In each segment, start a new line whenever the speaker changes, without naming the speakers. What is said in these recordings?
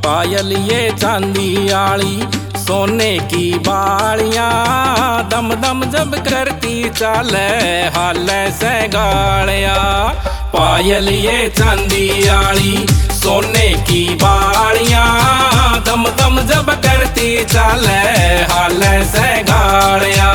पायल ये चांदी आली सोने की बालियां, दम दम जब करती चाले हाले से गालियां। पायल ये चांदी आली सोने की बालियां, दम दम जब करती चाले हाले से गालियां।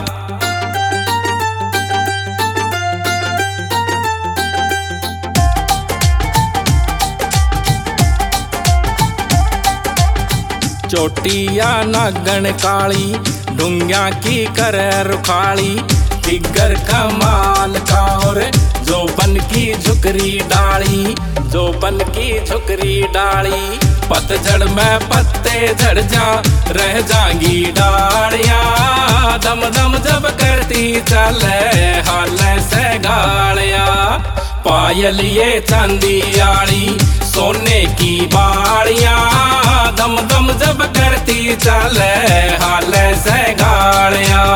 चोटिया नागन काली ढूंगिया की कर रुखाली, फिगर कमाल का और जोबन की झुकरी डाली, जोबन की झुकरी डाली। पतझड़ में पत्ते झड़ जा रह जाएंगी डालियां, दम दम जब करती चले हाले से गालियां। पायल ये चांदी आली सोने की बालियां, दम दम जब करती चले हाले से गालियां।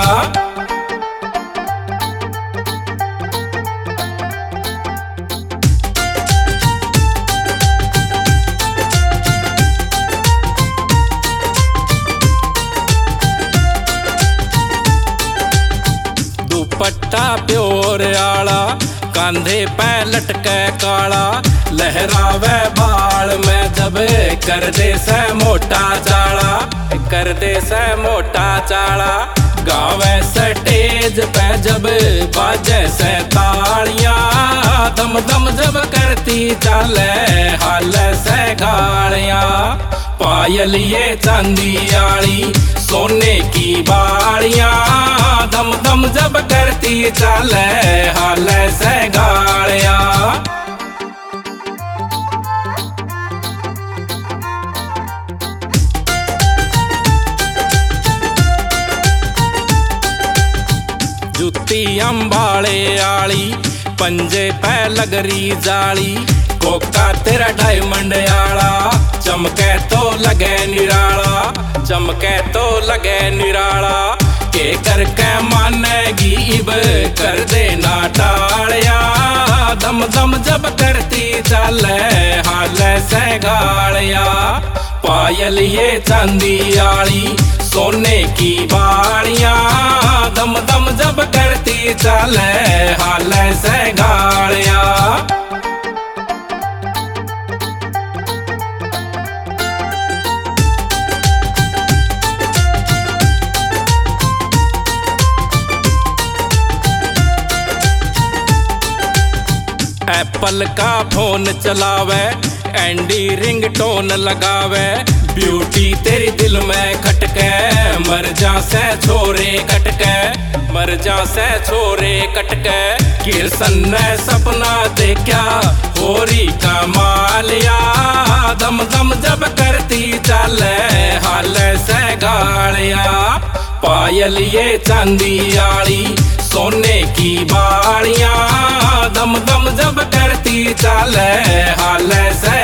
दुपट्टा प्योर आला कांधे पे लटके काला, लहरावे बाल में जब कर दे से मोटा चाला, कर दे से मोटा चाला। गावे स्टेज पे जब बाजे से तालियां, दम दम जब करती चले हाले से गालियां। पायल ये चांदी आली सोने की बालियां, दम दम जब करती चले हाले से गालियां। जुत्ती अंबाले आली पंजे पे लगरी जाली, कोका तेरा डायमंड आला चमके तो लगे निराला, चमके तो लगे निराला। के करके मानेगी इब कर देना टालिया, दम दम जब करती चले हाले से गालियां। पायल ये चांदी आली सोने की बालियां, दम दम जब करती चले हाले से गालियां। एप्पल का फोन चलावे एंडी रिंग टोन लगावे, ब्यूटी तेरी दिल में खटके मर जा से छोरे कटके, मर जा से छोरे कटके। किरसन ने सपना देखा होरी का मालिया, दम दम जब करती चले हाले से गालियां। पायल ये चांदी आली सोने की बालियां, दम दम जब करती चले हाले से